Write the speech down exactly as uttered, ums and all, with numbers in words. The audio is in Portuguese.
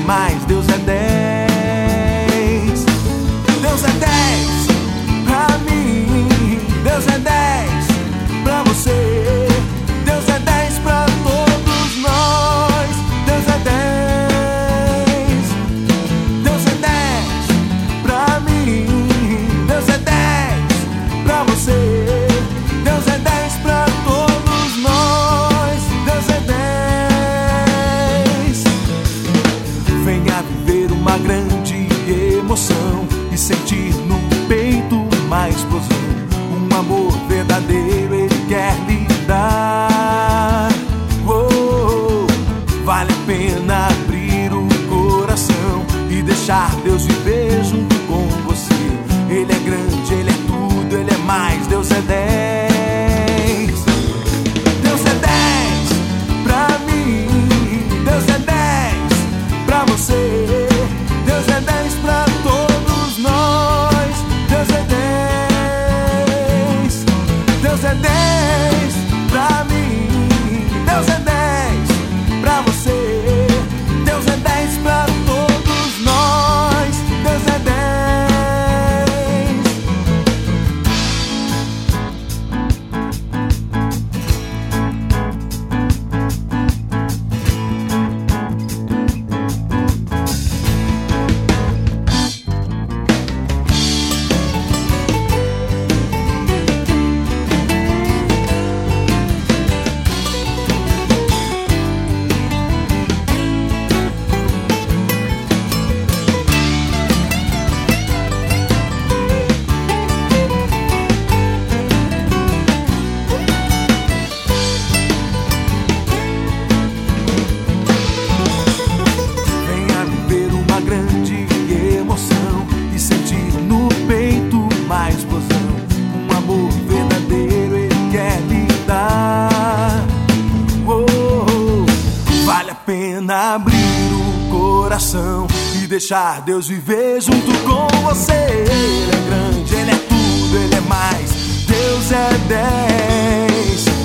mais, Deus é dez. Deus é dez pra mim, Deus é dez pra você, Deus é dez pra todos nós, Deus é dez. Deus é dez pra mim, Deus é dez pra você, Deus é dez pra todos nós, Deus é dez. Venha viver uma grande emoção e sentir no peito uma explosão. Um amor verdadeiro Ele quer lhe dar. Oh, vale a pena abrir o coração e deixar Deus viver junto com você. Ele é grande, Ele é tudo, Ele é mais, Deus é dez. Deus é dez pra mim, Deus é dez pra você, Deus é dez pra todos nós, Deus é dez. Deus é dez pra mim, Deus é dez pra você, Deus é dez pra todos nós, Deus é dez. Abrir o coração e deixar Deus viver junto com você. Ele é grande, Ele é tudo, Ele é mais, Deus é dez.